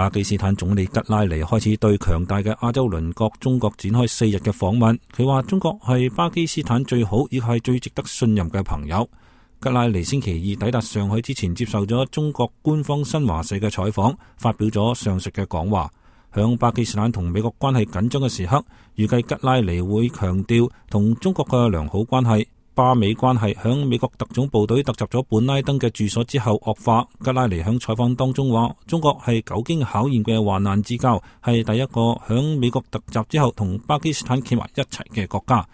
巴基斯坦總理吉拉尼開始對強大嘅亞洲鄰國中國展開4日嘅訪問。佢話中國係巴基斯坦最好亦係最值得信任嘅朋友。吉拉尼星期二抵達上海之前，接受咗中國官方新華社嘅採訪，發表咗上述嘅講話。響巴基斯坦同美國關係緊張嘅時刻，預計吉拉尼會強調同中國嘅良好關係。巴美關係響美國特種部隊突襲咗本拉登嘅住所之後惡化。吉拉尼響採訪當中話，中國係久經考驗嘅患難之交，係第一個響美國突襲之後同巴基斯坦企埋一齊嘅國家。